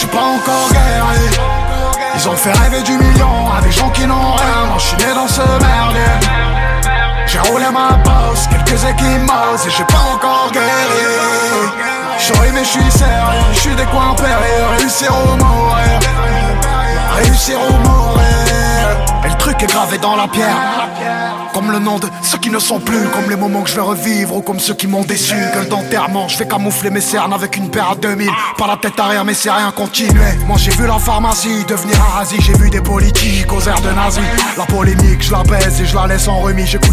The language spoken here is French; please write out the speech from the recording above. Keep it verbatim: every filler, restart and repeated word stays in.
j'suis pas encore guéri. Ils ont fait rêver du million à des gens qui n'ont rien. Moi j'suis né dans ce merdier. J'ai roulé ma bosse, quelques équimos et j'ai pas encore guéri. J'suis mais j'suis sérieux, j'suis des coins périlleux. Réussir ou mourir, réussir ou mourir. Et le truc est gravé dans la pierre, comme le nom de ceux qui ne sont plus, comme les moments que je vais revivre ou comme ceux qui m'ont déçu. Gueule d'enterrement, je vais camoufler mes cernes avec une paire à deux mille. Pas la tête arrière mais c'est rien, continuer. Moi j'ai vu la pharmacie devenir un hasi. J'ai vu des politiques aux airs de nazis. La polémique je la baise et je la laisse en remis. J'écoute